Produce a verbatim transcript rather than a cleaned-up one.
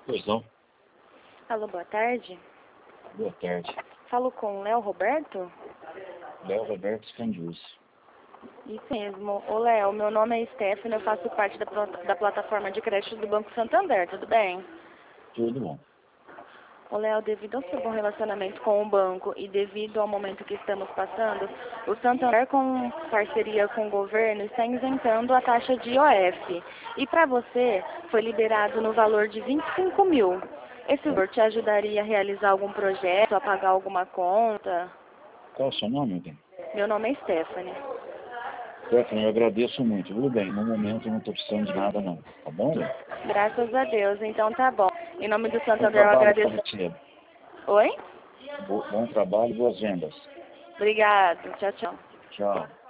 Pois não. Alô, boa tarde. Boa tarde. Falo com o Léo Roberto? Léo Roberto Scandius. Isso mesmo. Ô, Léo, meu nome é Stephanie, eu faço parte da, pla- da plataforma de crédito do Banco Santander, tudo bem? Tudo bom. Ô, Léo, devido ao seu bom relacionamento com o banco e devido ao momento que estamos passando, o Santander, com parceria com o governo, está isentando a taxa de I O F. E para você, foi liberado no valor de vinte e cinco mil. Esse valor te ajudaria a realizar algum projeto, a pagar alguma conta? Qual é o seu nome, bem? Meu nome é Stephanie. Stephanie, eu agradeço muito. Tudo bem, no momento eu não estou precisando de nada não. Tá bom, Léo? Graças a Deus, então tá bom. Em nome do Bom Santander eu trabalho para agradeço. você. Oi? Bo- Bom trabalho e boas vendas. Obrigado. Tchau, tchau. Tchau.